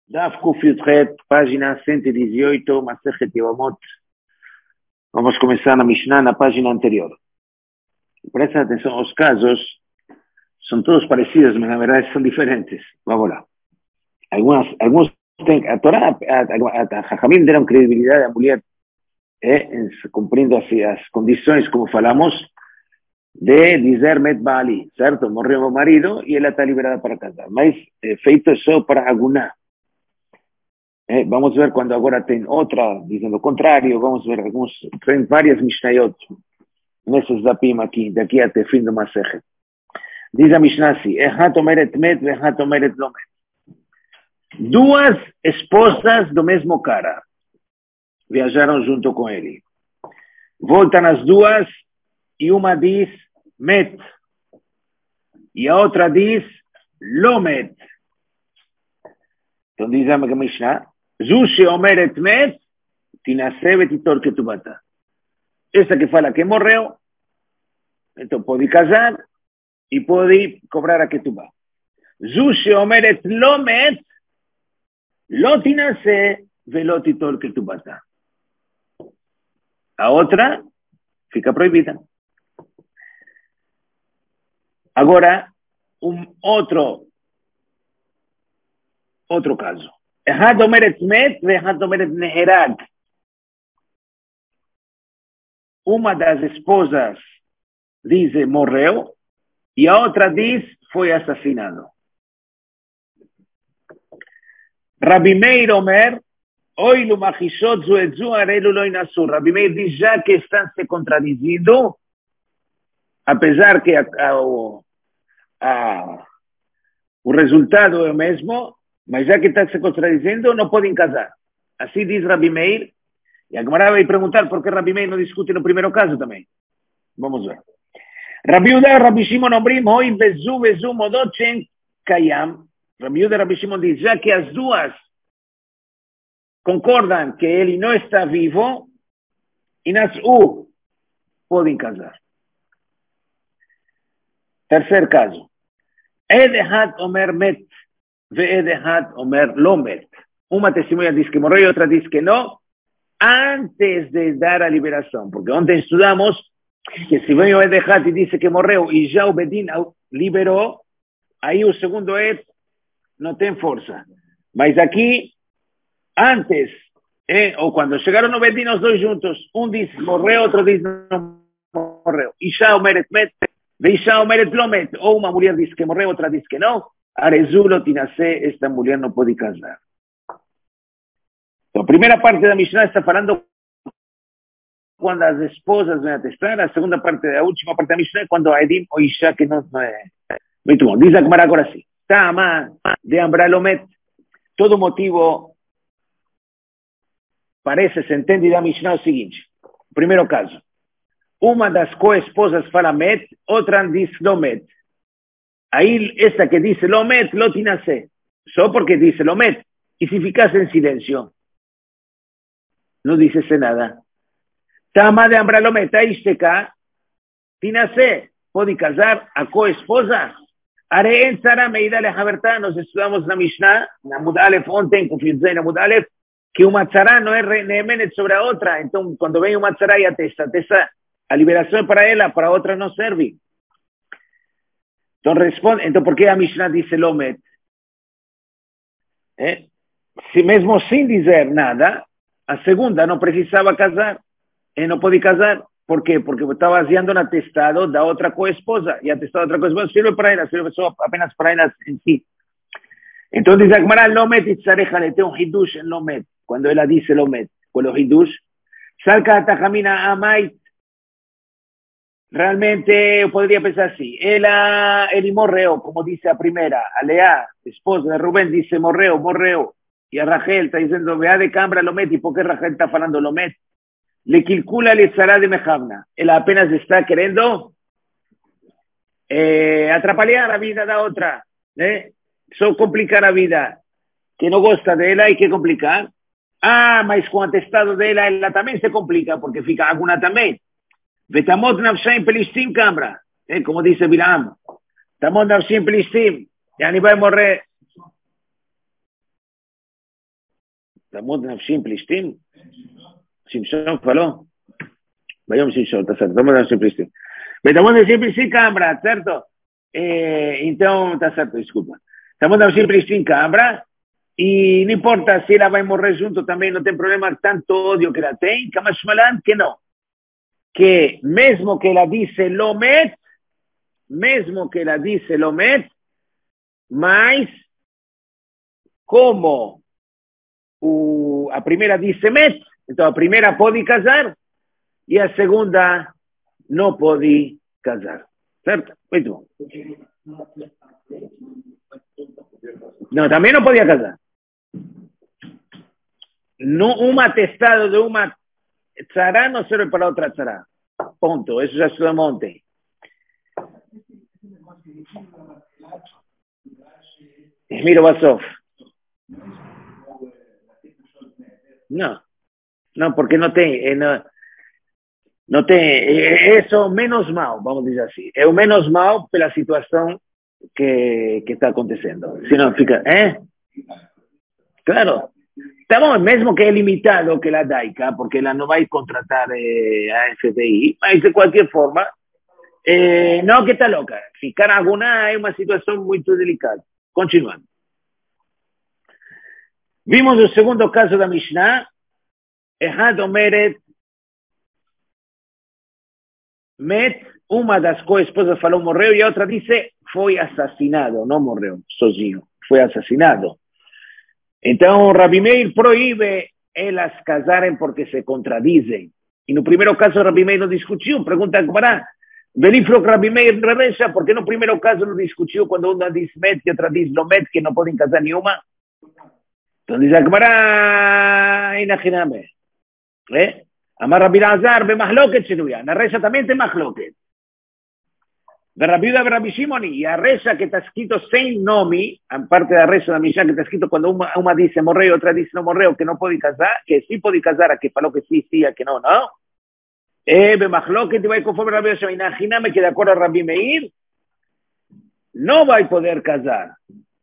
Daf Kuf Yudchet, página 118, Masechet Yevamot. Vamos começar na Mishnah, na página anterior. Presta atenção, os casos são todos parecidos, mas na verdade são diferentes. Vamos lá. Alguns têm, a Torá, a Jajamim deram credibilidade à mulher, cumprindo as condições, como falamos, de dizer Met Baali, certo? Morreu meu marido e ela está liberada para casar. Mas feito só para Aguná. Vamos ver quando agora tem outra dizendo o contrário. Vamos ver tem várias Mishnayot nesses dapim aqui, daqui até fim do Masechet. Diz a Mishnah assim: Echat omeret met ve'echat omeret lo met. Duas esposas do mesmo cara viajaram junto com ele. Voltam as duas e uma diz met e a outra diz lo met. Então diz a Mishnah: Zushi omeret met, tinaseh vetitor ketubata. Essa que fala que morreu, então pode casar e pode cobrar a ketubá. Zushi omeret lo met, lo tinaseh velo titor ketubata. A outra fica proibida. Agora, outro caso. Echad omeret met ve'echad omeret neherag. Uma das esposas diz morreu e a outra diz foi assassinado. Rabi Meir Omer, oilu machishot zu et zu arelu lo inasu. Rabi Meir diz, já que estão se contradizendo, apesar que o resultado é o mesmo, mas já que está se contradizendo, não podem casar. Assim diz Rabi Meir. E a Gemara vai perguntar por que Rabi Meir não discute no primeiro caso também. Vamos ver. Rabi Yehuda, Rabi Shimon Omrim, hoi vezu modot shen kayam. Rabi Yehuda e Rabi Shimon diz, já que as duas concordam que ele não está vivo, e nasu podem casar. Terceiro caso. Ed echad omer met, ve'ed echad omer lo met. Uma testemunha diz que morreu e outra diz que não, antes de dar a liberação. Porque ontem estudamos que se vem o Ed echad e disse que morreu e já o Bedin liberou, aí o segundo Ed não tem força. Mas aqui, antes, ou quando chegaram no Bedin os dois juntos, um diz morreu, outro diz não morreu. Isha omeret met, veisha omeret lo met. Ou uma mulher diz que morreu, outra diz que não. Arezulo tinaseh, esta mulher não pode casar. Então, a primeira parte da Mishnah está falando quando as esposas vêm atestar. A segunda parte, a última parte da Mishnah é quando a Edim ou Isha, que não é. Muito bom. Diz a Gemara agora assim. Tama de Ambralomet. Todo motivo parece, se entende da Mishnah o seguinte. Primeiro caso. Uma das co-esposas fala met, outra diz lo met. Aí, esta que diz lo met, lo tinaseh. Só porque diz lo met. E se ficasse em silêncio? No dice nada. Tama de Ambralomet, Ishteka, tinaseh, pode casar a co-esposa. Areen Tzara Meida Lehabertá, nos estudamos na Mishnah, na Mudalef, ontem, confusei na Mudalef, que uma tzara não é neemenet sobre a outra. Então, quando vem uma tzara e atesta, a liberação é para ela, para a outra não serve. Então, responde, então por que a Mishnah diz Lomet? Se mesmo sem dizer nada, a segunda não precisava casar, não pode casar. Por quê? Porque está baseando no atestado da outra co-esposa, e atestado da outra co-esposa serve para ela, serve só apenas para ela em si. Então diz a Gemara, Lomet itzarechale, tem hidush en Lomet, quando ela diz Lomet, com o hidush, salka atajamina amait, realmente eu poderia pensar assim, ele morreu, como disse a primeira, a Leá, esposa de Rubén, disse morreu, e a Rachel está dizendo, vea de cambra Lomet, e por que Rachel está falando Lomet? Le calcula le tzara de Mejavna. Ela apenas está querendo atrapalhar a vida da outra, só complicar a vida. Que não gosta dela e quer complicar. Mas com o atestado dela, ela também se complica, porque fica alguma também. Vetamot nafshaim pelistim cambra. Como dice Bilam. Tamot nafshaim pelistim. E aí vai morrer. Tamud Nafshim Plishtim. Shimshon falou. Vayom Shimshon, tá certo. Tamud Nafshim Plishtim. Tamud Nafshim Plishtim Cambra, certo? Então, tá certo, desculpa. Tamud Nafshim Plishtim Cambra. E não importa se ela vai morrer junto também, não tem problema, tanto ódio que ela tem, Kamashmalan, que não. Que mesmo que ela disse Lomet, mas como a primeira disse Met, então a primeira pode casar e a segunda não pode casar. Certo? Muito bom. Não, também não podia casar. No, un atestado de una tzara no sirve para otra tzara. Punto. Eso ya estudamos ontem. Miro Basov. No, porque no te, no te, eso menos mal, vamos a decir así. Es menos mal por la situación que está aconteciendo. Si no, fica, Claro. Estamos mesmo que é limitado que la DAICA, porque ela não vai contratar a FBI, mas de qualquer forma, não que está louca. Ficar alguna é uma situação muito delicada. Continuando. Vimos o segundo caso da Mishnah. Ehad omeret met, uma das co-esposas falou morreu e a outra disse foi assassinado, não morreu sozinho, foi assassinado. Então, Rabi Meir proíbe elas casarem porque se contradizem. E no primeiro caso, Rabi Meir não discutiu. Pergunta a Gemara, Velifro Rabi Meir reveja, porque no primeiro caso não discutiu quando uma diz met e outra diz lomet, que não podem casar nenhuma? Então diz a Gemara, inachiname. Amar Rabi Lazar, bemahloket shenuya. Na recha também tem mahloket. Rabiuda Rabi Shimon, e a recha que está escrito sem nome, a parte da recha da Mishnah que está escrito quando uma diz morreu, outra diz não morreu, que não pode casar, que sim pode casar, a que falou que sim, a que não. Bemachloket vai conforme Rabi Shimon. Imagíname que de acordo a Rabi Meir, não vai poder casar.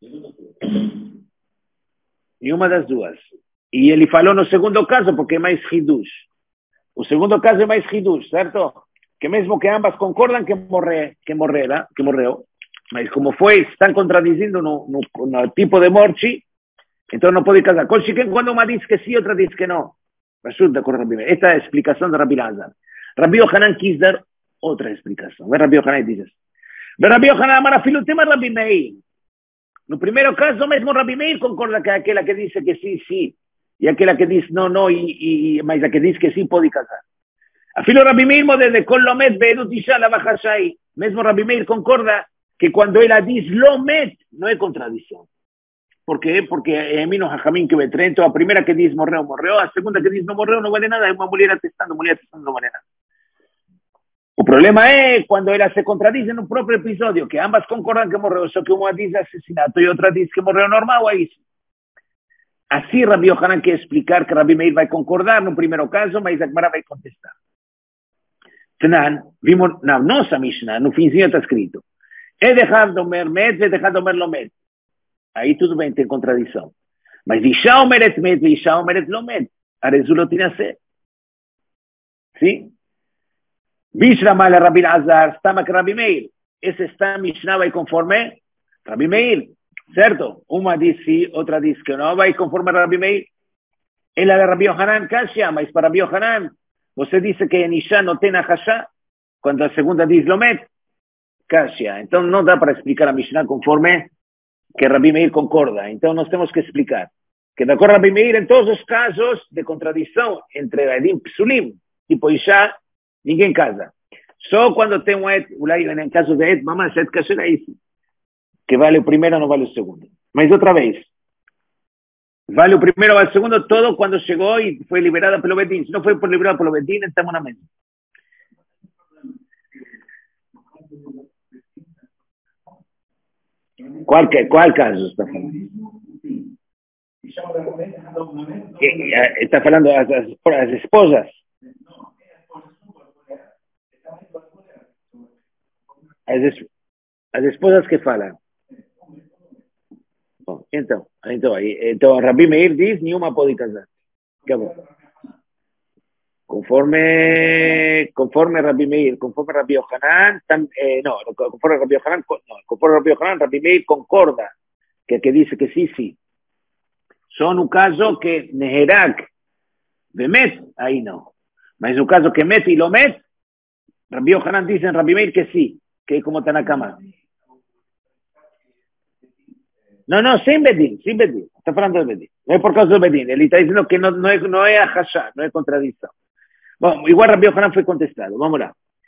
Nenhuma das duas. E ele falou no segundo caso, porque é mais hidush. O segundo caso é mais hidush, certo? Que mesmo que ambas concordam que morreu, mas como estão contradizendo no tipo de morte, então não pode casar. Quando uma diz que sim, outra diz que não. Resulta com Rabi Meir. Esta é a explicação de Rabi Lazar. Rabi Yohanan quis dar outra explicação. Rabi Yohanan diz assim. Rabi Yohanan amar afilo tema Rabi Meir. No primeiro caso, mesmo Rabi Meir concorda que aquela que diz que sim, sim, e aquela que diz não, mas a que diz que sim pode casar. Afilo Rabi Meir desde con lomet veedut isha la bajashai. Mesmo Rabi Meir concorda que cuando ela diz lomet não é contradição. Por quê? Porque é menos Jajamín que Betrento. A primeira que diz morreu, a segunda que diz não morreu, não vale nada. É uma mulher atestando não vale nada. O problema é quando ela se contradiz no próprio episódio, que ambas concordam que morreu, só que uma diz assassinato e outra diz que morreu normal, é isso. Assim Rabi Yohanan quer explicar que Rabi Meir vai concordar no primeiro caso, mas a Gemara vai contestar. Tanan, vimos na nossa Mishnah, no finzinho está escrito, é deixar de omer met, é deixar de omer lomet. Aí tudo bem, tem contradição. Mas Isha omeret met, Isha omeret lomet. A resulta tinha a ser. Sim? Bishra mala Rabi Lazar, estama que Rabi Meir. Esse está Mishnah vai conforme Rabi Meir. Certo? Uma diz sim, outra diz que não, vai conforme Rabi Meir. Ela de Rabi Yohanan Kashya, mas para Rabi Yohanan, você disse que em Isha não tem a Hashá, quando a segunda diz Lomet, Kashya. Então não dá para explicar a Mishnah conforme que Rabi Meir concorda. Então nós temos que explicar que de acordo a Rabi Meir, em todos os casos de contradição entre Edim e Psulim, tipo Isha, ninguém casa. Só quando tem um Et, em caso de Et, mamãe, Et Kasher é isso. Que vale o primeiro, não vale o segundo. Mas outra vez, vale o primeiro, vale o segundo, todo quando chegou e foi liberada pelo Bedin. Se não foi liberada pelo Bedin, estamos na mesma. Qual caso está falando? Está falando as esposas? As esposas que falam. Bom, então Rabi Meir diz, nenhuma pode casar. Acabou. Conforme Rabi Meir, conforme Rabi Yohanan, conforme Rabi Yohanan, conforme Rabi Yohanan, Rabi Meir concorda que dice que sí. Son un caso que Neherak, Bemet, ahí no. Mas en un caso que Met y lo Met, Rabi Yohanan dice en Rabi Meir que sí, que es como Tanakama. No, sin Bedín. Está hablando de Bedín. No es por causa de Bedín. Él está diciendo que no es Hashá, no es contradicción. Bueno, igual Rabbi Yohanan fue contestado. Vamos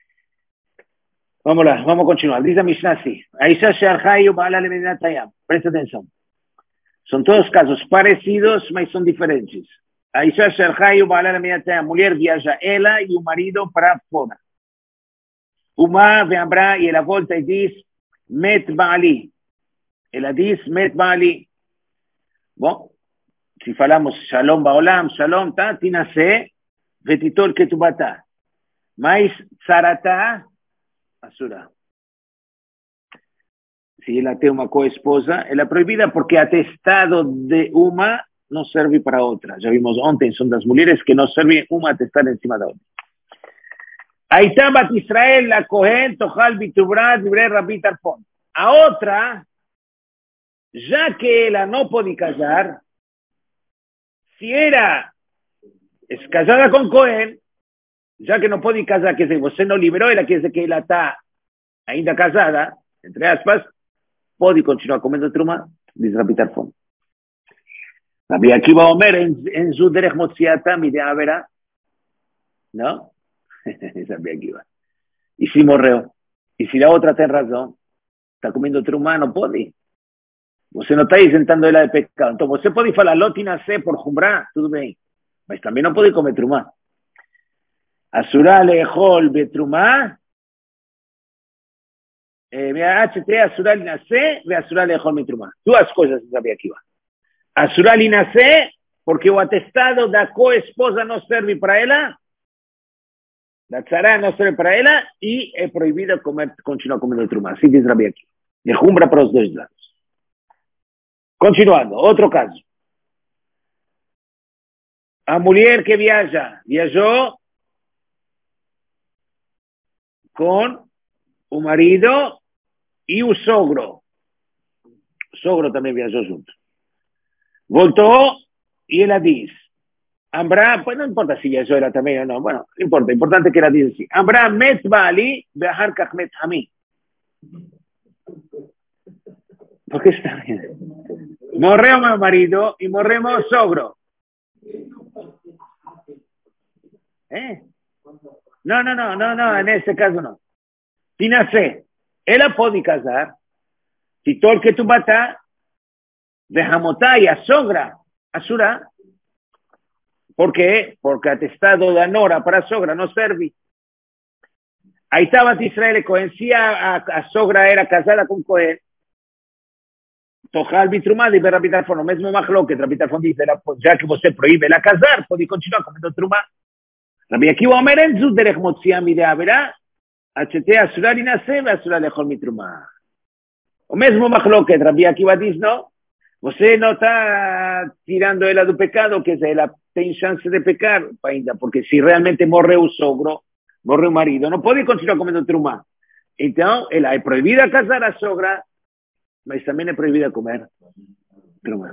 a continuar. Dice Mishnah así. Aisha She'arhayu Ba'ala Le'Medinat Hayam. Presta atención. Son todos casos parecidos, pero son diferentes. Aisha She'arhayu Ba'ala Le'Medinat Hayam. Mujer viaja ella y un marido para fora. Uma veambra y ela volta y dice, Met Ba'ali. Ela diz, Met Ba'ali. Bom, si falamos Shalom Ba'olam, Shalom, tinase, vetitol ketubata. Mais tzarata, asura. Si ela tem uma co-esposa, ela é proibida porque atestado de uma não serve para outra. Já vimos ontem, são das mulheres que não servem uma atestada encima da outra. Aitá bat Israel, la Cohen, Tochal Bitubrat, Libre Rabbi Tarfon. A outra, já que ela não pode casar, se era casada com Cohen, já que não pode casar, quer dizer, você não liberou ela, quer dizer que ela está ainda casada, entre aspas, pode continuar comendo truma, diz Rabbi Tarfon. Rabbi Akiva Omer, en su derech motziata, mide avera, ¿no? Rabbi Akiva. E se morreu? E se a outra tem razão, está comendo truma, não pode. Você não está isentando ela de pecado. Então, você pode falar, lotinase por jumbrá, tudo bem. Mas também não pode comer trumá. Asura lehol betrumá, asura linase, ve asura lehol betrumá. Duas coisas, Rabbi Akiva. Asura linase, porque o atestado da co-esposa não serve para ela, la tzara não serve para ela, e é proibido continuar comendo trumá. Assim diz Rabbi Akiva. De jumbra para os dois lados. Continuando, outro caso. A mulher que viajou com o marido e o sogro. O sogro também viajou junto. Voltou e ela diz, Ambra, pues no importa si viajó ela também ou não, bueno, no importa, importante que ela diz assim, Ambra met ba'ali ve'ahar kach met hami. ¿Por qué está bien? Morreu meu marido y morreu meu sogro. No, en ese caso no. Tinase, ela pode casar, si todo el que tú matas, de jamotá y a sogra, asura. ¿Por qué? Porque atestado de nora para sogra no serve. Ahí estaba Israel, Cohen, si a sogra era casada con Cohen, Tojal bitrumá de Rabbi Tarfon, o mesmo machloket, Rabbi Tarfon dice, já que você proíbe ela casar, pode continuar comendo trumá. Rabbi Akiva Omer en zu derech motzia mide avera, achete asura linase ve asura lechol mitrumá. O mesmo machloket, Rabbi Akiva diz, não, você não está tirando ela do pecado, que ela tem chance de pecar ainda, porque se realmente morreu o sogro, morreu o marido, não pode continuar comendo trumá. Então, ela é proibida casar a sogra, mas também é proibida comer trumá.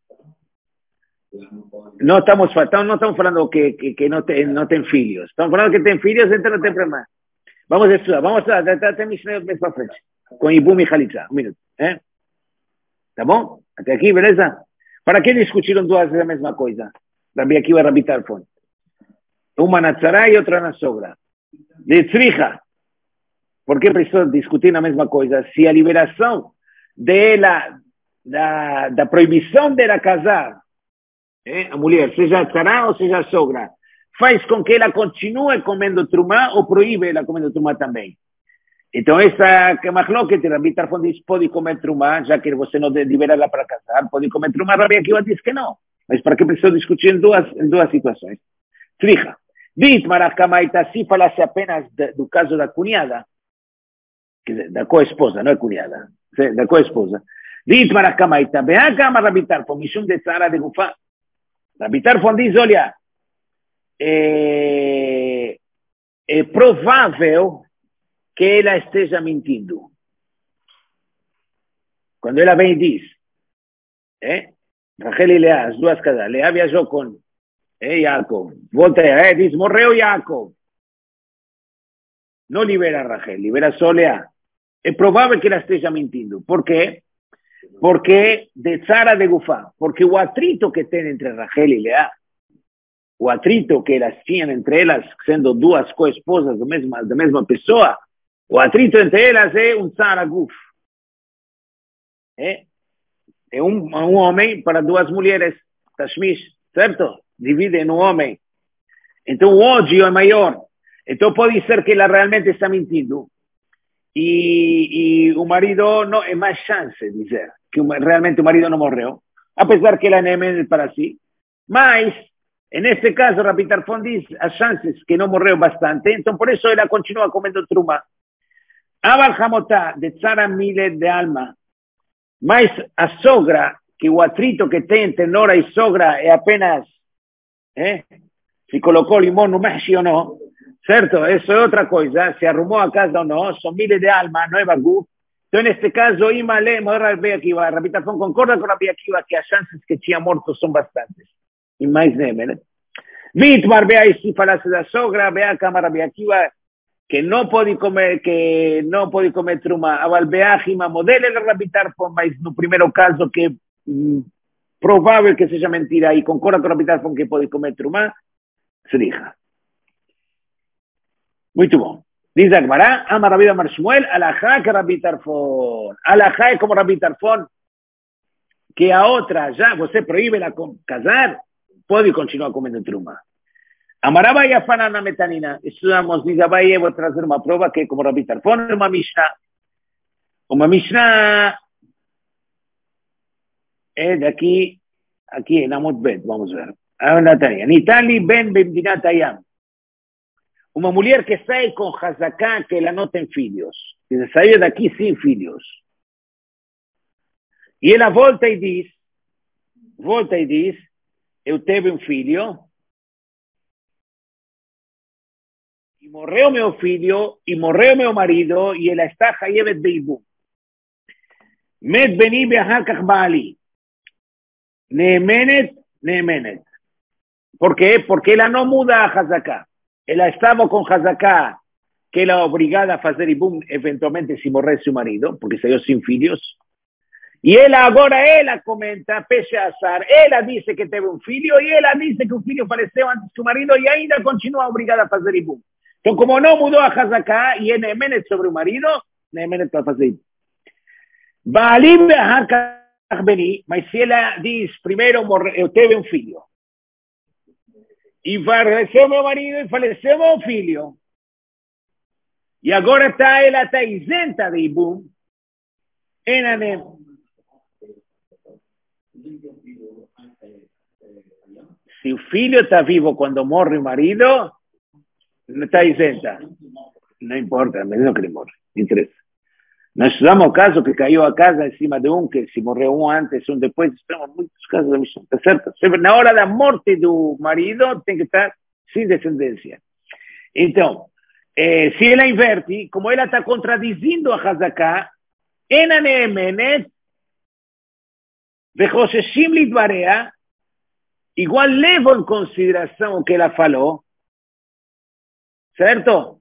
No estamos falando que no ten filhos. Estamos falando que ten filhos, entonces no ten problema. Vamos a estudiar. Vamos a tratar Mishnah mes para frente. Con Ibum y Jalitza. Un minuto. ¿Está bom? Até aqui, beleza? Para que discutiram duas vezes a mesma coisa? Rabbi Akiva e Rabbi Tarfon. Uma na tzara e outra na sogra. De tzricha. Por que precisou discutir a mesma coisa? Se a liberação dela, da proibição dela casar, a mulher, seja a tzara ou seja a sogra, faz com que ela continue comendo trumá ou proíbe ela comendo trumá também. Então, essa machloket, Rabbi Tarfon diz, pode comer trumá, já que você não libera ela para casar, pode comer trumá, Rabbi Akiva diz que não. Mas para que precisou discutir em duas situações? Tzricha. Dit marachamaita, se falasse apenas do caso da cunhada, quer dizer, da co-esposa, não é cunhada, da co-esposa. Dit Maracamaita, Beacama Rabitarfon, Mishum de Tzara de Gufa. Rabitarfon diz, olha, é provável que ela esteja mentindo. Quando ela vem e diz, Rachel e Leá, as duas casas, Leá viajou com Yaakov, volta aí, diz, morreu Yaakov. Não libera Rachel, libera só Leá. É provável que ela esteja mentindo. Por quê? Porque de Tzara de Gufá, porque o atrito que tem entre Rachel e Leá, o atrito que elas tinham entre elas, sendo duas co-esposas da mesma pessoa, o atrito entre elas é um Tzara Guf. É um homem para duas mulheres, Tashmish, certo? Dividem um homem. Então o ódio é maior. Então pode ser que ela realmente está mentindo. E o marido não é mais chance de dizer que realmente o marido não morreu, apesar que ela nem é para si. Mas, nesse caso, Rabbi Tarfon diz as chances que não morreu bastante, então por isso ela continua comendo truma. Aval Hamotá, de Tzara Mile de Alma, mas a sogra, que o atrito que tem entre nora e sogra é apenas se colocou limão no mexe ou não, certo? Isso é outra coisa, se arrumou a casa ou não, são milhas de alma, não é bagulho. Então, neste caso, Imale, Rabbi Akiva, Rabbi Tarfon concorda com Rabbi Akiva que as chances que tinha morto são bastantes. E mais nem, né? Vitmar, Bea, se falasse da sogra, Bea, Kama, Rabbi Akiva, que não pode comer truma. Aval, Bea, Hima, modelo de Rabbi Tarfon, mas no primeiro caso que é provável que seja mentira e concorda com Rabbi Tarfon que pode comer truma, Sriha. Muito bom. Diz a Gemara, ama Rabbi Amar Shmuel, alajá que Rabbi Tarfon. Alajá é como Rabbi Tarfon, que a outra já, você proíbe ela casar, pode continuar comendo truma. Amaraba e afana na metanina. Estudamos, diz Abaye, vou trazer uma prova que é como Rabbi Tarfon, uma Mishnah. Uma Mishnah é daqui, aqui na Mutbet, vamos ver. Nitali ben bemdinat ayam. Uma mulher que sai com Hazaká, que ela não tem filhos. Que saiu daqui sem filhos. E ela volta e diz, eu tive um filho, e morreu meu filho, e morreu meu marido, e ela está chayevet beibum. Met beni be'achar baali. Neemenet. ¿Por qué? Porque ela não muda a Hazaká. Ela estava com Hazaká, que ela é obrigada a fazer ibum, eventualmente, se morrer seu marido, porque saiu sem filhos. E ela comenta, pese a azar, ela disse que teve um filho, e ela disse que o filho faleceu antes que o marido, e ainda continua obrigada a fazer ibum. Então, como não mudou a Hazaká, e é Neemenet sobre o marido, Neemenet vai fazer ibum. Baalim be'achar beni, mas se ela diz, primeiro eu tive um filho, e faleceu meu marido e faleceu meu filho. E agora ela está isenta de ibum. Se o filho está vivo quando morre o marido, não está isenta. Não importa, mesmo que ele morre. Não interessa. Nós estudamos o caso que caiu a casa em cima de que se morreu um antes, um depois. Estamos muitos casos da missão, está certo? Na hora da morte do marido, tem que estar sem descendência. Então, se ela inverte, como ela está contradizendo a Hazaká, ena neemenet, vechosheshim lidvareha, igual levam em consideração o que ela falou, certo?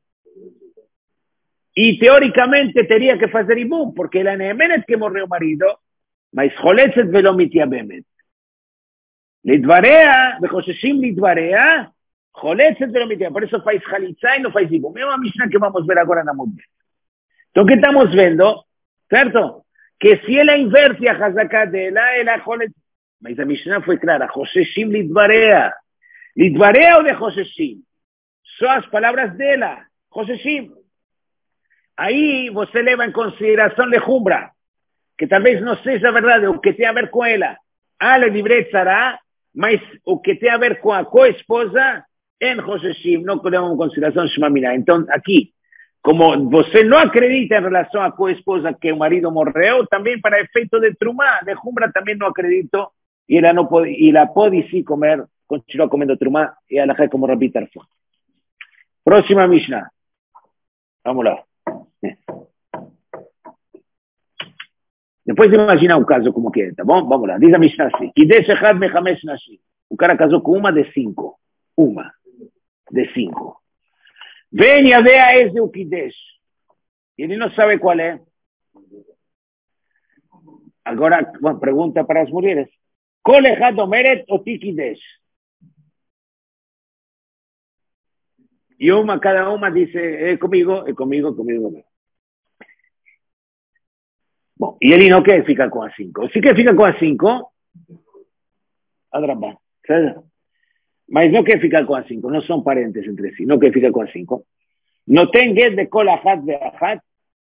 E teoricamente teria que fazer ibum, porque ela neemenet que morreu o marido, mas choletzet velo mityabemet. Lidvareha, vechosheshim lidvareha, choletzet velo mityabemet. Por isso faz chalitza e não faz ibum. É uma Mishnah que vamos ver agora na Mudbet. Então, o que estamos vendo, certo? Que se ela inverte a Hazaká dela, ela choletzet. Mas a Mishnah foi clara, chosheshim lidvareha. Lidvareha ou de chosheshim? Só as palavras dela, chosheshim. Aí você leva em consideração lejumbra, que talvez não seja verdade, o que tem a ver com ela. Ale divrei tzara, mas o que tem a ver com a co-esposa, en Hosheshim, não levamos em consideração Shema Milá. Então, aqui, Como você não acredita em relação à co-esposa que o marido morreu, também para efeito de trumá, de jumbra também não acredito, e ela pode sim comer, continuar comendo trumá, e ela é como Rabi Tarfon. Próxima Mishnah. Vamos lá. Depois imagina o caso como que é, tá bom? Vamos lá. Diz a Mishnah assim. Kidesh echad mechamesh nashim. O cara casou com uma de 5. Uma de 5. Vem a ver a esse o Kidesh. Ele não sabe qual é. Agora, uma pergunta para as mulheres. Kol echad omeret oti Kidesh. E cada uma diz, é comigo. Bom, e ele não quer ficar com as 5. Se quer ficar com as 5, adraba, certo? Mas não quer ficar com as 5, não são parentes entre si, não quer ficar com as 5. Não tem get de kol achat de achat,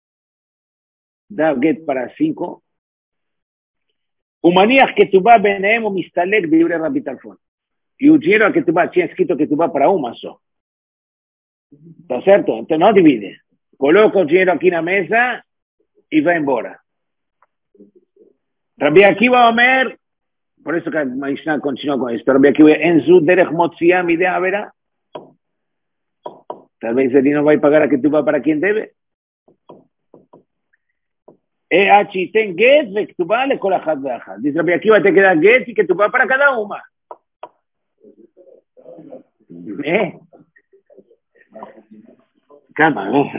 dá get para 5. O maniach que tu vai benem o mistalek de Ibre Rabi Tarfon. E o dinheiro que tu vai, tinha escrito que tu vai para uma só. Tá certo? Então não divide. Coloca o dinheiro aqui na mesa e vai embora. Rabbi Akiva Omer, por eso que a Mishnah continúa con esto, Rabbi Akiva, en su derech motziah mi idea, verá. Tal vez él no va a pagar a que tú vas para quien debe. Ten get, ve tú vas, le colajat baja. Dice Rabbi Akiva, te queda get y que tú vas para cada una. Calma, ¿no?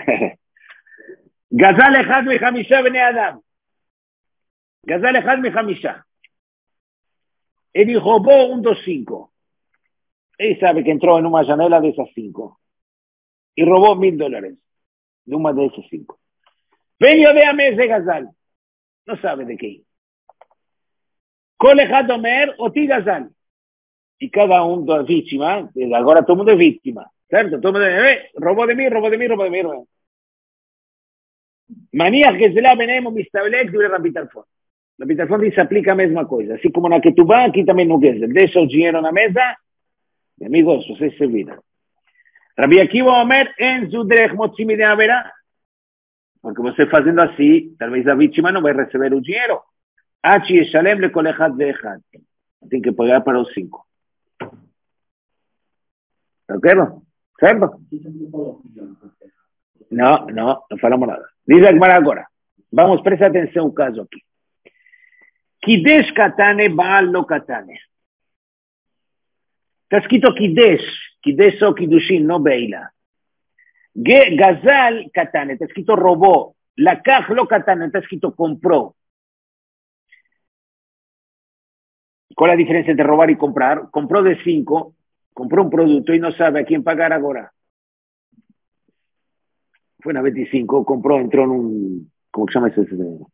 Gazal echad mi chamisha bnei Adam. Gazal echad mi chamisha. Él robó un 2.5. Él sabe que entró en una janela de esas 5. Y robó $1,000 de una de esas 5. Venio de Amés de Gazal. No sabe de qué. Kol echad omer oti Gazal. Y cada uno es víctima. Ahora todo el mundo es víctima. ¿Cierto? Todo el mundo robó de mí. Manías que se la venemos mistablek de Rabi Tarfon. Rabi Tarfon dice aplica a mesma coisa. Así como na que tu vas, aquí também não quer dizer. Deixa o dinheiro na mesa, mi amigo, você se vira. Rabbi Akiva Omer, en su derech motzim de haverá. Porque você fazendo assim, talvez a vítima não vai receber o dinheiro. Achi eshalem le kol echad ve echad. Tem que pagar para os 5. ¿Certo? ¿Certo? No falamos nada. Dice Agmara agora. Vamos, presta atenção ao caso aqui. Kidesh katane, Baal lo katane. Está escrito Kidesh. Kidesh o Kidushin, no Beila. Gazal katane, está escrito robó. Lakach lo katane, está escrito compró. ¿Cuál es la diferencia entre robar y comprar? Compró de 5, compró un producto y no sabe a quién pagar ahora. Fue una 25, compró, entró en un, ¿cómo se llama ese?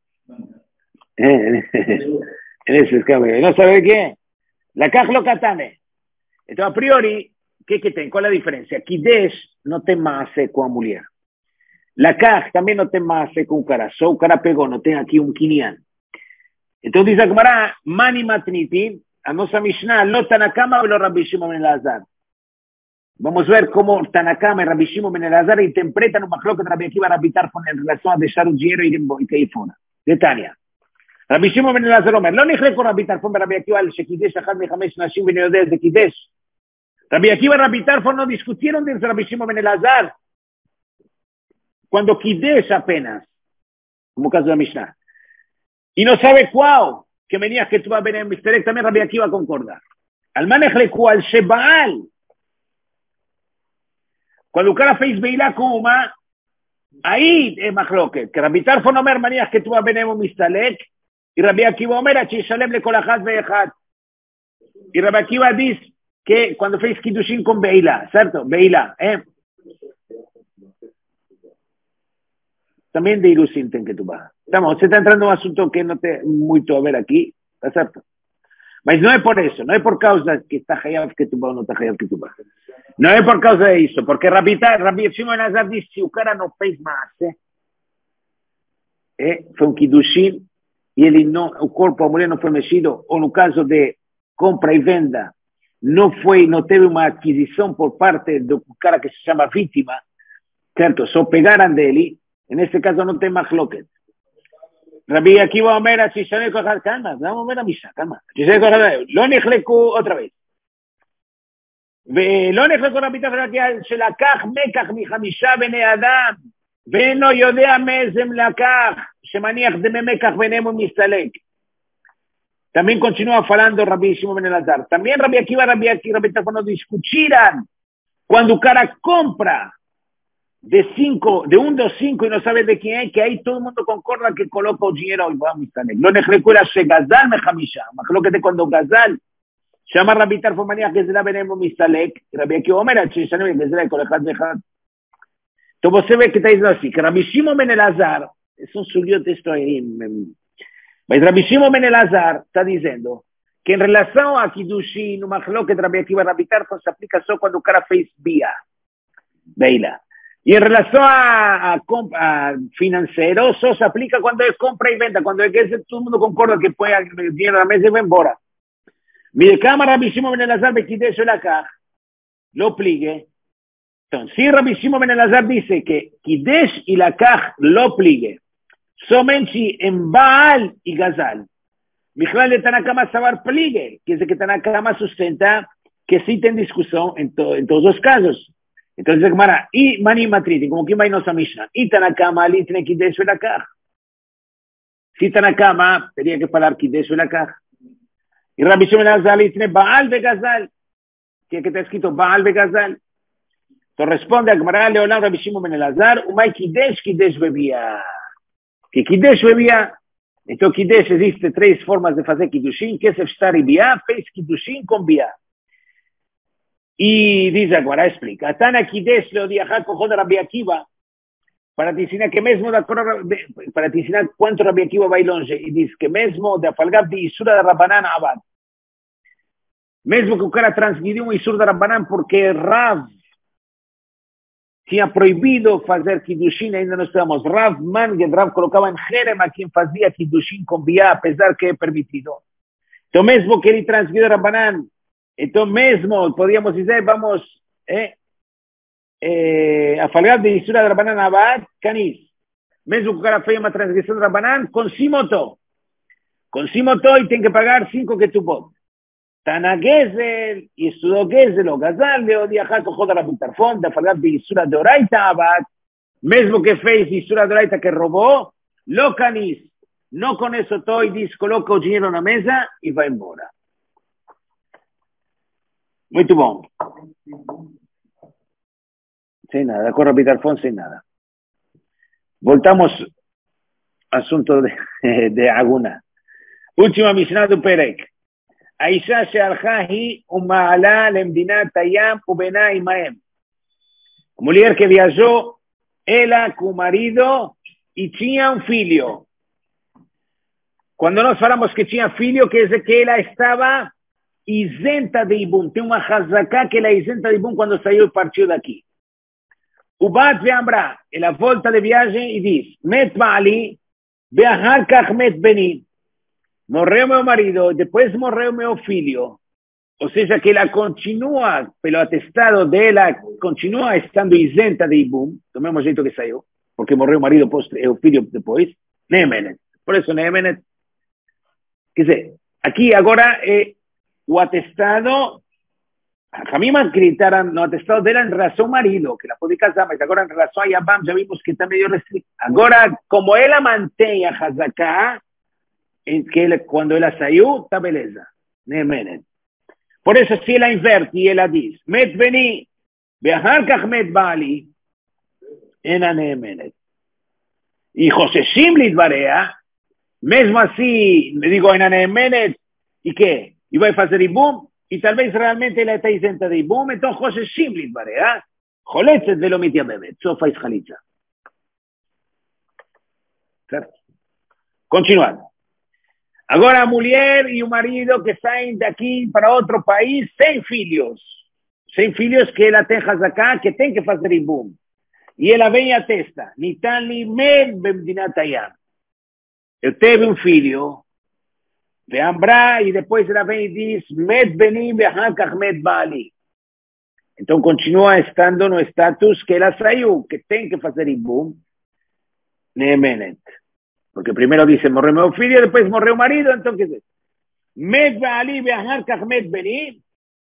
En ese escape. ¿No sabe qué? Lakach lo katane. Entonces, a priori, ¿qué tiene? ¿Cuál es la diferencia? Kidesh no te mase con mujer. Lakach también no te mase con cara. So, cara pegó, no tenga aquí un kinyan. Entonces dice Gemara, mani matniti, a nuestra Mishnah, lo Tanakama o lo Rabbi Shimon ben Elazar. Vamos a ver cómo Tanakama y Rabbi Shimon ben Elazar interpretan un machlok que Rabbi Akiva Rabbi Tarfon en relación a dejar un dinero y que ir fuera. De Tania. Rabbi Shimon ben Elazar Omer, לא נכלה con Rabbi Tarfon ורבי עקיבא על שקידש אחד מחמש נשים ונודע de קידש. Rabbi Akiva y Rabbi Tarfon no discutieron desde Rabbi Shimon ben Elazar. Cuando quidesh apenas, como caso de la Mishnah. Y no sabe cuál, que venías que tú vas a venir en Misterek, también Rabbi Akiva concorda. Al manejle cual Shebaal. Cuando el cara fez Beila Kuma, ahí es Machloket, que Rabbi Tarfon Omer manías que tú vas a venir en Misterek, y Rabbi Akiva Omer a Chishalem le kolachat ve'echat. Y Rabbi Akiva dice que cuando fez Kiddushin con Beila, ¿cierto? Beila, También de Irusin ten que tú vas. Estamos, se está entrando un asunto que no te mucho a ver aquí, ¿está cierto? Pero no es por eso, no es por causa que está Hayab que tú vas o no está Hayab que tú vas. No es por causa de eso, porque Rabbi Shimon ben Elazar dice, si el cara no fez más, fue un Kiddushin, y el cuerpo a mulher no fue mexido, o en un caso de compra y venda, no tuve una adquisición por parte de un cara que se llama víctima, certo? So pegaran dele, en este caso no tem machloket. Rabbi Akiva Omer, Chisane Kohar, calma, vamos a ver a misa, calma. Chisane Kohar, lo nechleku otra vez. ולא נחלקו רבי תחת שלקח מקח מחמישה בני אדם, ואינו יודע מאיזה לקח, שמניח דמי מקח ביניהם ומסתלק. También continúa falando Rabbi Shimon ben Elazar. También Rabbi Akiva, Rabbi Tafano discutiran cuando un cara compra de 1, 2, 5 y no sabe de quién es, que ahí todo el mundo concorda que coloca el dinero y va a mistalek. Lo nechleku se gazal me hamisha. Lo que te cuando gazal llama Rabbi Tarfon maniach gazela benemo mistalek. Rabbi Akiva Omer, Chisane gazela כל אחד ואחד. Entonces você ve que está diciendo así, que Rabbi Shimon ben Elazar, es un suyo texto ahí, mas Rabbi Shimon ben Elazar está dizendo que en relación a Kidushin, no machloket Rabbi Akiva, Rabbi Tarfon se aplica só quando o cara fez via, veila. Y en relación a financiero, só se aplica cuando es compra y venta, cuando es que todo el mundo concorda que puede el dinero a la mesa y va embora. Mire, cama Rabbi Shimon ben Elazar, Bekidesh o la caja, lo pligue. Entonces, si Rabbi Shimon ben Elazar dice que Kidesh y la caja lo pligue, somente en Baal y Gazal. Mijlal de Tanakama Sabar pligue, que es que Tanakama sustenta que sí tiene discusión en todos los casos. Entonces, Gemara, y Mani Matriti, como que no a Mishnah, y Tanakama ali tiene Kidesh y la caja. Si Tanakama tenía que parar Kidesh y la caja. Y Rabbi Shimon ben Elazar tiene Baal de Gazal, que está escrito Baal de Gazal. Entonces responde a Gemara Leolam Rabbi Shimon ben Elazar, Umay Kidesh bebía. Que Kidesh bebía. Entonces Kidesh existe 3 formas de hacer Kiddushin, que es estar y Bia, fez Kiddushin con Bia. Y dice Gemara, explica, Atana Kidesh le odiaja con Rabbi Akiva, para te ensinar que mesmo para te ensinar cuánto Rabbi Akiva va longe, y dice que mesmo de afalgab de Isura de Rabbanan Abad. Mesmo que o cara transgrediu un Isur de Rabbanan porque Rav tinha proibido fazer Kiddushin, ainda não estamos. Rav Manged, Rav colocava em Jerem a quem fazia Kiddushin com Bia, apesar que é permitido. Então, mesmo que ele transgrediu Rabbanan, então mesmo, podíamos dizer, vamos, a falar de Isura de Rabbanan Abad, Canis. Mesmo que o cara fez uma transgressão de Rabbanan, com Simoto e tem que pagar 5 ketubot. Tana Gezel, y estudió Gezel o Gazal, de Odiaja, cojo de Rabbi Tarfon, de Falgat de Isura de Oraita Abad, mesmo que fez Isura de Oraita que robó, lo canis, no con eso todo y dice, coloca el dinero en la mesa y va embora. Muy bom. Sin nada, con Rabbi Tarfon, sin nada. Voltamos al asunto de Aguna. Última Mishnah de Perek. האישה שהלכה היא ומעלה למדינת הים ובינה עמהם. Mulher que viajó, ela con marido y tinha un filho. Cuando nos falamos que tinha filho, quer dizer que ela estava isenta de Ibum. Tem uma hazaká que ela é isenta de Ibum quando saiu e partiu daqui. O Bat ve'ambra, ela volta de viagem e diz, Met Baali, ve'ahar kach met beni. Morreu meu marido, depois morreu meu filho. Ou seja, que ela continua, pelo atestado dela, continua estando isenta de Ibum, do mesmo jeito que saiu, porque morreu o marido, o filho depois, Neemenet. Por isso, Neemenet. Quer dizer, aqui agora o atestado, a mim acreditaram no atestado dela em relação ao marido, que ela pode casar, mas agora em relação a Yabam, já vimos que está meio restrito. Agora, como ela mantém a Hazaká, que ela, quando ela saiu, tá beleza. Neemenet. Por isso, se ela inverte e ela diz, Met beni, ve'ahar kach met baali, ena neemenet. E Joseshim lidvareah, mesmo assim, me digo, ena neemenet, e que? E vai fazer Ibum, e talvez realmente ela está isenta de Ibum, então Joseshim lidvareah, choletzet velo mityabemet, só faz chalitza. Certo? Continuando. Agora a mulher e o marido que saem daqui para outro país sem filhos que ela tem hazaká, que tem que fazer Ibum. E ela vem e atesta, Nitan li med bemdinat hayam. Eu teve um filho, ve'ambra, e depois ela vem e diz, med beni ve'ahar kach med baali. Então continua estando no status que ela saiu, que tem que fazer ibum, neemenet. Porque primeiro dice, morreu meu filho, depois morreu o marido, então quer dizer, met ba'ali be'ahar kach met beni,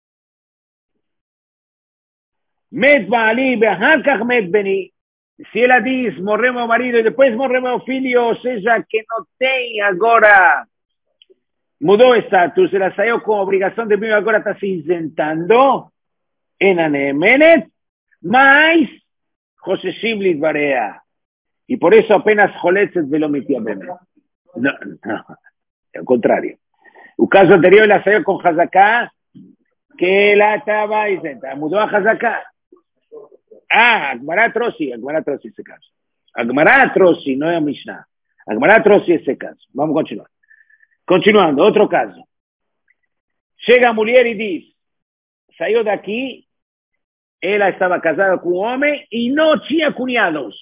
met ba'ali be'ahar kach met beni. Se ela diz, morreu meu marido e depois morreu meu filho, ou seja, que não tem agora, mudou o status, ela saiu com a obrigação de vir, agora está se isentando, ena neemenet, mas, חוששים להתברע. E por isso apenas choletzet ולא מתייבמת. Não, é o contrário. O caso anterior, ela saiu com Hazaká, que ela estava isenta. Mudou a Hazaká. Agmará trouxe esse caso. Agmará trouxe, não é a Mishnah. Agmará trouxe esse caso. Vamos continuar. Continuando, outro caso. Chega a mulher e diz, saiu daqui, ela estava casada com um homem e não tinha cunhados.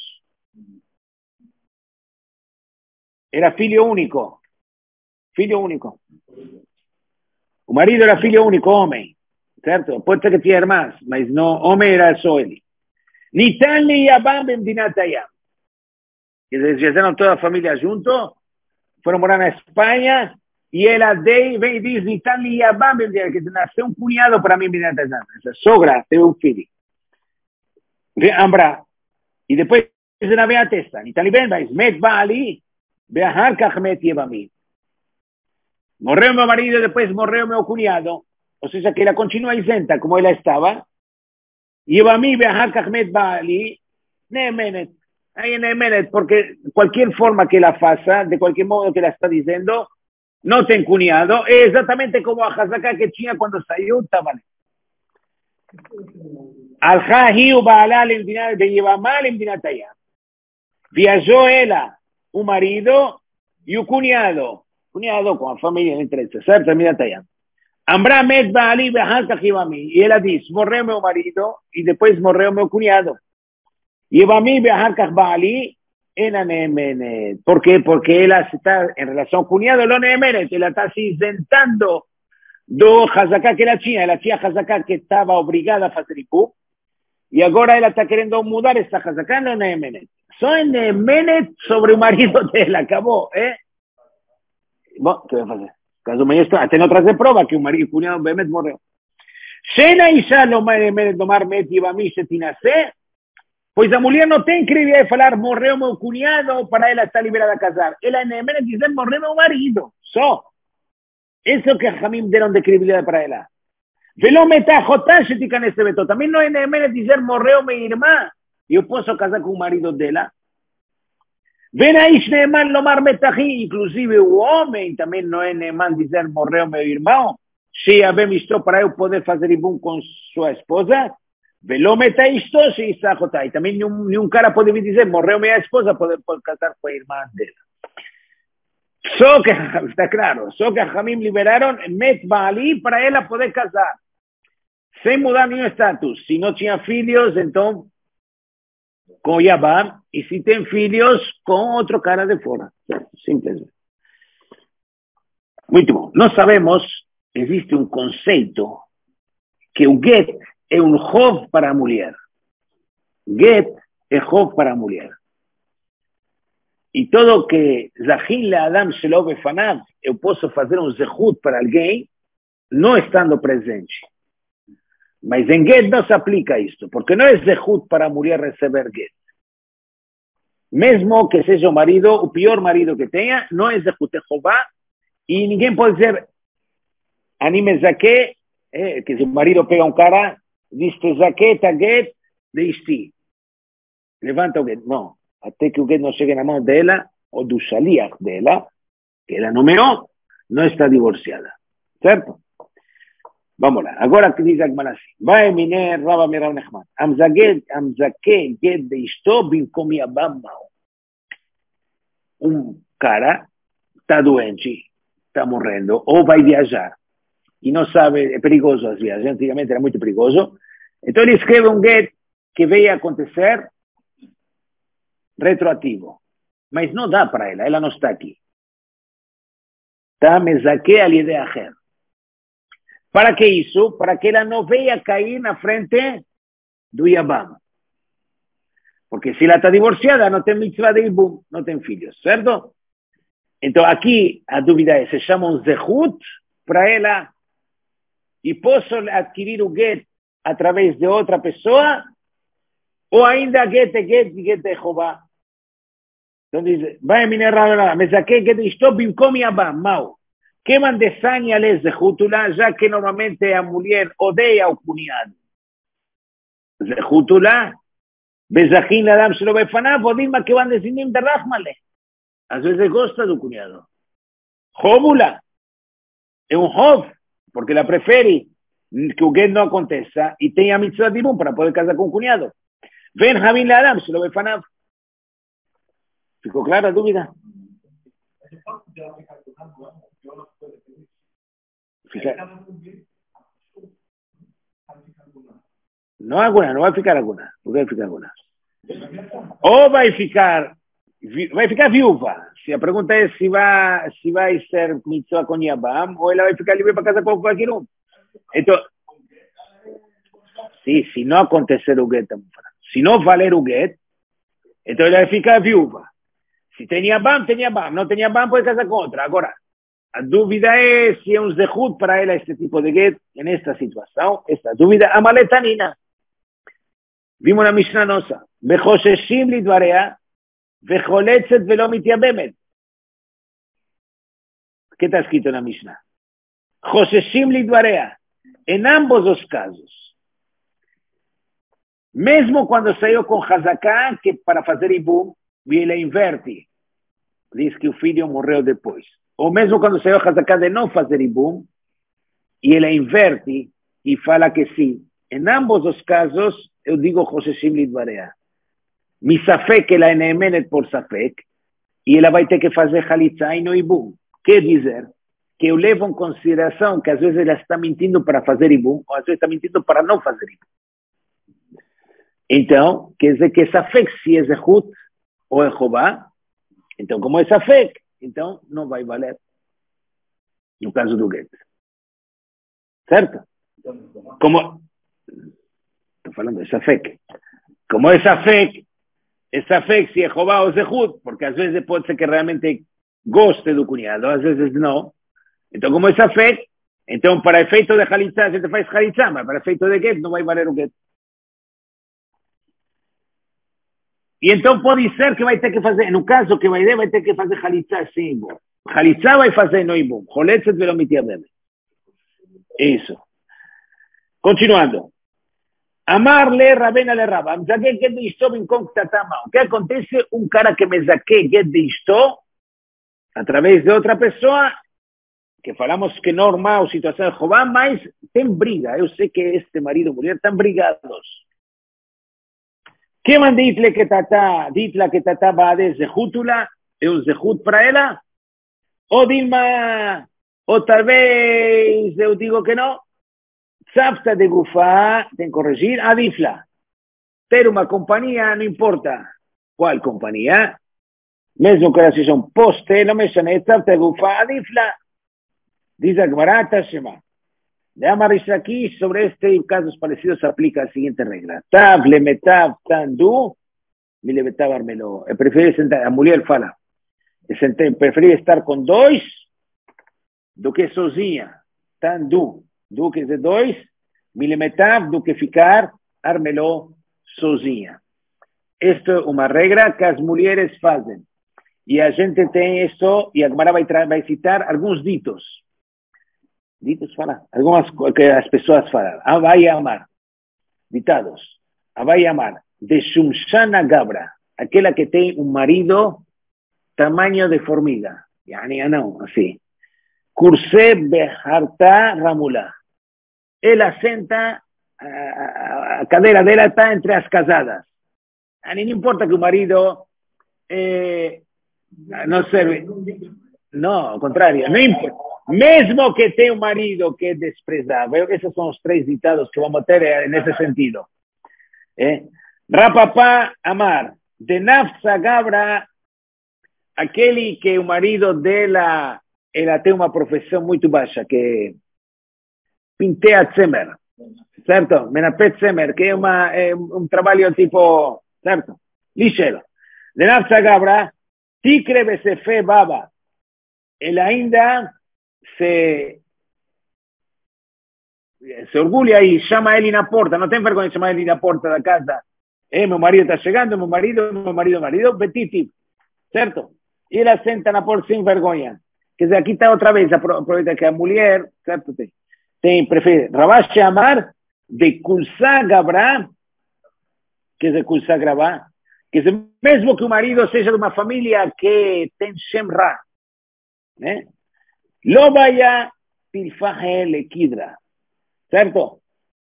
Era filho único. Filho único. O marido era filho único, homem. Certo? Pode ser que tinha irmãs, mas não, homem era só ele. Nitan li Yabam b'mdinat Hayam. Eles fizeram toda a família junto, foram morar na Espanha, e ela vem e diz, Nitan li Yabam b'mdinat Hayam, que nasceu um cunhado para mim, b'mdinat Hayam. Essa sogra teve um filho. Vem Ambra. E depois ela vem a testa. Nitan li ben, mas met ba'ali, be'ahar kach met Yebami. Morreu meu marido, depois morreu meu cunhado. Ou seja, que ela continua isenta como ela estava. Yebami be'ahar kach met ba'ali, neemenet. Aí neemenet, porque qualquer forma que ela faça, de qualquer modo que ela está dizendo, não tem cunhado, é exatamente como a Hazaká que tinha quando saiu, estava ali. הלכה היא ובעלה ביבמה למדינת הים. Viajou ela, o marido e o cunhado com a família entre eles, certo? למדינת הים. אמרה מת בעלי ואחר כך יבמי. E ela diz, morreu meu marido e depois morreu meu cunhado. יבמי ואחר כך בעלי, ena neemenet. ¿Por qué? Porque ela está en relación con cunhado, לא neemenet. Ela está se isentando do Hazaká que ela tinha Hazaká que estava obrigada a fazer ibum. E agora ela está querendo mudar essa Hazaká, não é neemenet. Só é neemenet sobre o marido dela, acabou, Bom, o que vai fazer? Caso me está, até não trazer prova que o marido, o cunhado, Bemet morreu. Shena Isha lomar met Yebami shetinaseh, pois a mulher não tem credibilidade de falar morreu meu cunhado para ela estar liberada a casar. Ela é neemenet dizer morreu meu marido, só. Isso é o que a Hamim deram de credibilidade para ela. Veló metachotá shetikaneh beto. Também não é neemenet dizer morreu minha irmã e eu posso casar com o marido dela. Ven Aish Neeman lomar metahi, inclusive o homem também não é Neeman dizer morreu meu irmão, se Abem estou para eu poder fazer ibum com sua esposa, veló meta isto se isachotai, também nenhum cara pode me dizer morreu minha esposa, pode casar com a irmã dela. Só que, está claro, só que a Hamim liberaram met baali para ela poder casar, sem mudar nenhum status. Se não tinha filhos, então com Yabam, e se tem filhos, com outro cara de fora. Simplesmente. Muito bom. Nós sabemos, existe um conceito, que o get é um chov para a mulher. Get é chov para a mulher. E todo que Zachin le Adam shelo befanav, eu posso fazer um zehut para alguém, não estando presente. Mas em get não se aplica isto, porque não é zehut para a mulher receber get. Mesmo que seja o marido, o pior marido que tenha, não é zehut, é chová, e ninguém pode dizer, anime zaque, que se o marido pega um cara, diz que zaque tá get de isti. Levanta o get. Não, até que o get não chegue na mão dela, ou do shaliach dela, que ela nomeou, não está divorciada. Certo? Vamos lá. Agora que diz a Gemara assim. Vai miner Rava Merav Nechman. Amzake get de isto binkom Yabam mao. Cara está doente, está morrendo, ou vai viajar, e não sabe, é perigoso as viagens, antigamente era muito perigoso, então ele escreve um get que veio a acontecer retroativo, mas não dá para ela não está aqui. Está mezaque al yedei acher. Para que isso? Para que ela não venha cair na frente do Yabam. Porque se ela está divorciada, não tem mitzvah de Ibum, não tem filhos, certo? Então aqui a dúvida é, se chama um Zehut para ela e posso adquirir o get através de outra pessoa ou ainda get é get e get é Jeová? Então diz, vai minerar, me saquei que estou bimkom Yabam, mal. Que mandesanya le Zehutula, já que normalmente a mulher odeia o cunhado. Zehutula, Bezahin Adam Shelo Befanav, ou Dilma que van decidim de Rahmale. Às vezes gosta do cunhado. Jóbula, é um Hov, porque ela prefere que o get não aconteça e tenha a mitzvah de Ibum para poder casar com o cunhado. Ven Javin Adam Shelo Befanav. ¿Ficou clara a dúvida? No alguna, no va a ficar alguna. No va a ficar alguna. O vai ficar viúva. Se a pergunta é se vai ser mitzvah com Yabam ou ela vai ficar livre para casar com qualquer um. Então, sim, se não acontecer o get, se não valer o get, então ela vai ficar viúva. Se tem Yabam, tem Yabam. Não tem Yabam, pode casar com outra. Agora, a dúvida é se é um zehut para ela este tipo de get, nesta situação. Esta dúvida, a maletanina. Vimos na Mishnah nossa. Bechosheshim lidvareah, vecholetzet velo mityabemet. O que está escrito na Mishnah? Chosheshim lidvareah. Em ambos os casos. Mesmo quando saiu com Hazaká, que para fazer Ibum, e ele inverte. Diz que o filho morreu depois. Ou mesmo quando saiu Hazaká de não fazer Ibum, e ele inverte e fala que sim. Em ambos os casos, eu digo Chosheshim lidvareah. Misafek, ela é neemenet por Safek, e ela vai ter que fazer Halitzá e no Ibum. Quer dizer, que eu levo em consideração que às vezes ela está mentindo para fazer Ibum, ou às vezes está mentindo para não fazer Ibum. Então, quer dizer que Safek, se é Zehut ou é Jeová, então como é Safek, então não vai valer. No caso do get. Certo? Como... Estou falando de Safek. Como é Safek se é Jeová ou Zehut, porque às vezes pode ser que realmente goste do cunhado, às vezes não. Então, como é Safek, então para efeito de Halitzá, a gente faz Halitzá, mas para efeito de get não vai valer o get. E então pode ser que vai ter que fazer, no caso que vai ter que fazer Halitzá sem Ibum. Halitzá vai fazer no Ibum. Choletzet velo mityabemet. Isso. Continuando. Amar le Rabena le Rabba. Zaquei get de Isto bimkom ktatama. O que acontece? Um cara que me zaquei get de Isto através de outra pessoa, que falamos que normal, situação de Jeová, mas tem briga. Eu sei que este marido e mulher estão brigados. Que man ditle que tata va de Zehutula, é um Zehut para ela? Ou Dilma, ou talvez eu digo que não. Tzafta de Gufá, tem que corrigir, adifla. Ter uma companhia, não importa qual companhia, mesmo que ela seja um poste, não menciona, tzafta de Gufá, adifla. Diz a Gemara, Tashema. De Amaris aqui, sobre este casos parecidos, aplica a seguinte regra. Tav, lemetav, tandu, mi lemetav armelo. Prefere sentar, a mulher fala, prefere estar com dois do que sozinha. Tandu. Do que de dois, milimetav, do que ficar, armeló sozinha. Esta é uma regra que as mulheres fazem. E a gente tem isso, e a Gemara vai citar alguns ditos. Ditos fala, algumas que as pessoas falam. Vai amar. Ditados. Vai amar. De Shumshana Gabra. Aquela que tem um marido tamanho de formiga. Yani, não, assim. Curse Beharta Ramula. Ela senta, a cadeira dela está entre as casadas. A não importa que o marido não serve. Não, ao contrário. Não importa. Mesmo que tenha um marido que é desprezável, esses são os três ditados que vamos ter nesse sentido. Rapapá Amar, de Nafsa Gabra, aquele que o marido dela, ela tem uma profissão muito baixa, que pintea tzemer, certo? Menapet tzemer, que é um trabalho tipo, certo? Lixero. De nafsa gabra, tikre besefe baba. Ele ainda se orgulha e chama ele na porta, não tem vergonha de chamar ele na porta da casa. Meu marido está chegando, meu marido, petiti, certo? E ela senta na porta sem vergonha. Quer dizer, aqui está outra vez, aproveita que a mulher, certo? Prefere, Rabash Amar, de Kulsa Gabra, que é de Kulsa Gabra, quer dizer, mesmo que o marido seja de uma família que tem Shem Ra, né? Lo vaya pilfaje lekidra, certo?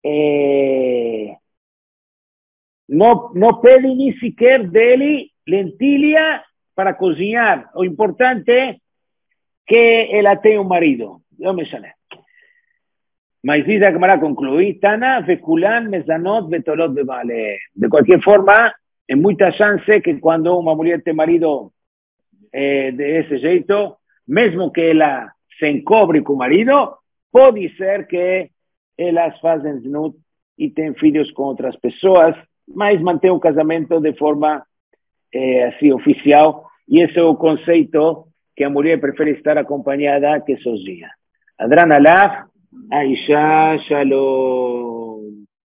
Não pede nem sequer dele lentilha para cozinhar. O importante é que ela tem um marido. Não me chame. Mas diz a Gemara conclui, Tana, Vekulan, Mezanot, Betolot, Bevale. De qualquer forma, é muita chance que quando uma mulher tem marido desse jeito, mesmo que ela se encobre com o marido, pode ser que elas fazem znut e têm filhos com outras pessoas, mas mantém o casamento de forma assim, oficial. E esse é o conceito que a mulher prefere estar acompanhada que sozinha. Adran alaf, Aisha Shalom.